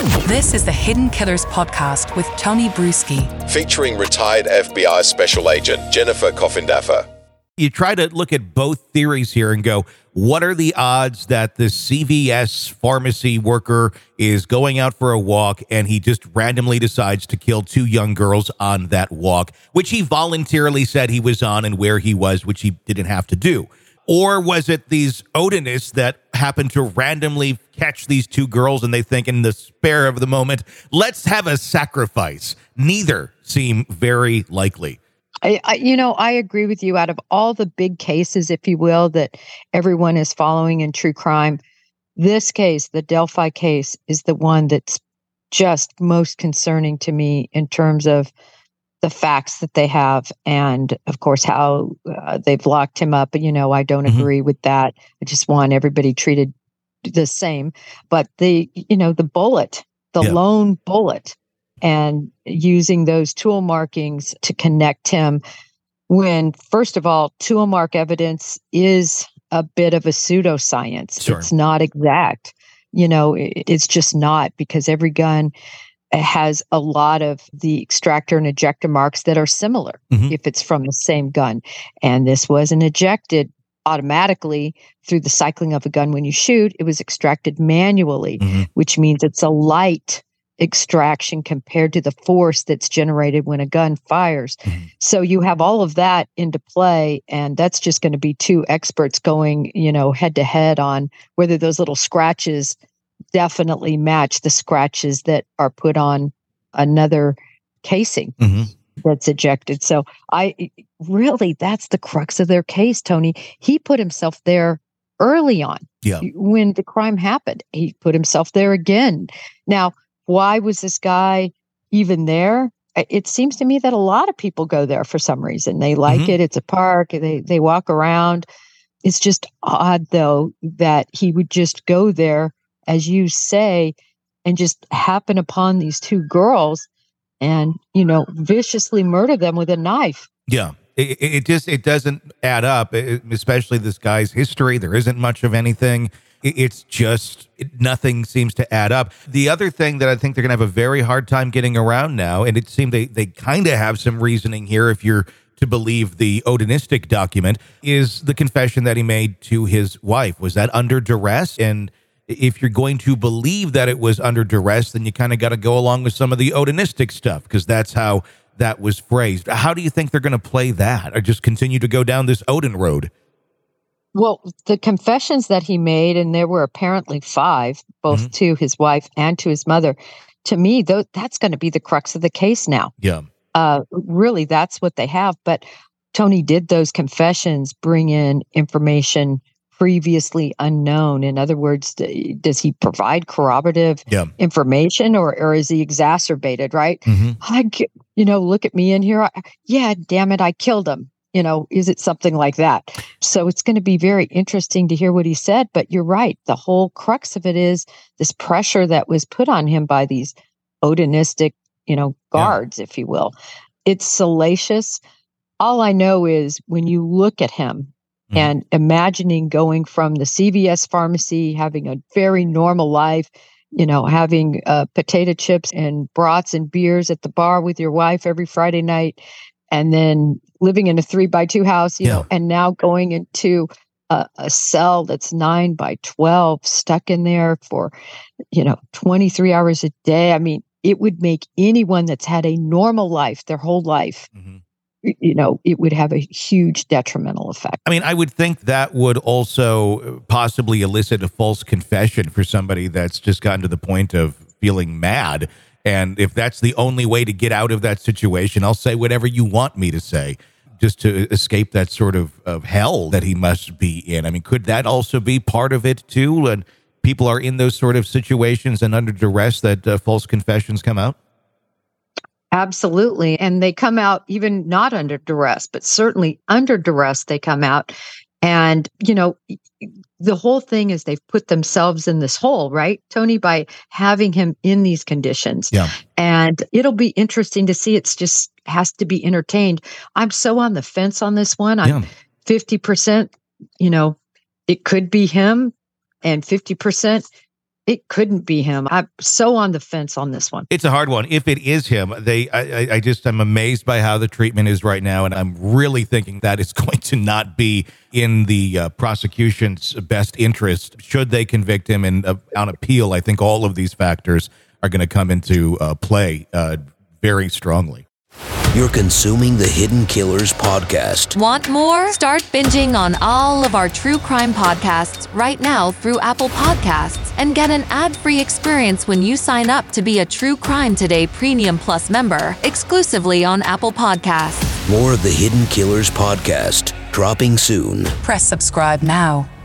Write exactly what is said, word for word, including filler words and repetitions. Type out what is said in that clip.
This is the Hidden Killers podcast with Tony Brueski, featuring retired F B I Special Agent Jennifer Coffindaffer. You try to look at both theories here and go, what are the odds that the C V S pharmacy worker is going out for a walk and he just randomly decides to kill two young girls on that walk, which he voluntarily said he was on and where he was, which he didn't have to do? Or was it these Odinists that happened to randomly catch these two girls and they think in the spare of the moment, let's have a sacrifice? Neither seem very likely. I, I, you know, I agree with you. Out of all the big cases, if you will, that everyone is following in true crime, this case, the Delphi case, is the one that's just most concerning to me in terms of the facts that they have and, of course, how uh, they've locked him up. You know, I don't mm-hmm. agree with that. I just want everybody treated the same. But the, you know, the bullet, the yeah. lone bullet, and using those tool markings to connect him when, first of all, tool mark evidence is a bit of a pseudoscience. Sure. It's not exact. You know, it, it's just not, because every gun has a lot of the extractor and ejector marks that are similar mm-hmm. if it's from the same gun. And this wasn't ejected automatically through the cycling of a gun when you shoot. It was extracted manually, mm-hmm. which means it's a light extraction compared to the force that's generated when a gun fires. Mm-hmm. So you have all of that into play, and that's just going to be two experts going, you know, head to head on whether those little scratches definitely match the scratches that are put on another casing mm-hmm. that's ejected. So I really, that's the crux of their case, Tony. He put himself there early on yeah. when the crime happened. He put himself there again. Now, why was this guy even there? It seems to me that a lot of people go there for some reason. They like mm-hmm. it. It's a park. They they walk around. It's just odd, though, that he would just go there, as you say, and just happen upon these two girls and, you know, viciously murder them with a knife. Yeah. It, it just, it doesn't add up, it, especially this guy's history. There isn't much of anything. It's just, nothing seems to add up. The other thing that I think they're going to have a very hard time getting around now, and it seemed they, they kind of have some reasoning here if you're to believe the Odinistic document, is the confession that he made to his wife. Was that under duress? And if you're going to believe that it was under duress, then you kind of got to go along with some of the Odinistic stuff, because that's how that was phrased. How do you think they're going to play that, or just continue to go down this Odin road? Well, the confessions that he made, and there were apparently five, both mm-hmm. to his wife and to his mother, to me, though, that's going to be the crux of the case now. Yeah. Uh, really, that's what they have. But Tony, did those confessions bring in information previously unknown? In other words, does he provide corroborative yeah. information, or, or is he exacerbated, right? Mm-hmm. I, you know, look at me in here. I, yeah, damn it, I killed him. You know, is it something like that? So it's going to be very interesting to hear what he said. But you're right. The whole crux of it is this pressure that was put on him by these Odinistic, you know, guards, yeah. if you will. It's salacious. All I know is when you look at him mm-hmm. and imagining going from the C V S pharmacy, having a very normal life, you know, having uh, potato chips and brats and beers at the bar with your wife every Friday night, and then living in a three by two house, you yeah. know, and now going into a, a cell that's nine by twelve, stuck in there for, you know, twenty-three hours a day. I mean, it would make anyone that's had a normal life their whole life, mm-hmm. you know, it would have a huge detrimental effect. I mean, I would think that would also possibly elicit a false confession for somebody that's just gotten to the point of feeling mad. And if that's the only way to get out of that situation, I'll say whatever you want me to say, just to escape that sort of, of hell that he must be in. I mean, could that also be part of it too? And people are in those sort of situations and under duress that uh, false confessions come out? Absolutely. And they come out even not under duress, but certainly under duress, they come out. And, you know, the whole thing is they've put themselves in this hole, right, Tony, by having him in these conditions. Yeah. And it'll be interesting to see. It's just has to be entertained. I'm so on the fence on this one. I'm yeah. fifty percent, you know, it could be him, and fifty percent it couldn't be him. I'm so on the fence on this one. It's a hard one. If it is him, they, I, I- I just, I'm amazed by how the treatment is right now. And I'm really thinking that it's going to not be in the uh, prosecution's best interest should they convict him. And uh, on appeal, I think all of these factors are going to come into uh, play uh, very strongly. You're consuming the Hidden Killers podcast. Want more? Start binging on all of our true crime podcasts right now through Apple Podcasts and get an ad-free experience when you sign up to be a True Crime Today Premium Plus member exclusively on Apple Podcasts. More of the Hidden Killers podcast dropping soon. Press subscribe now.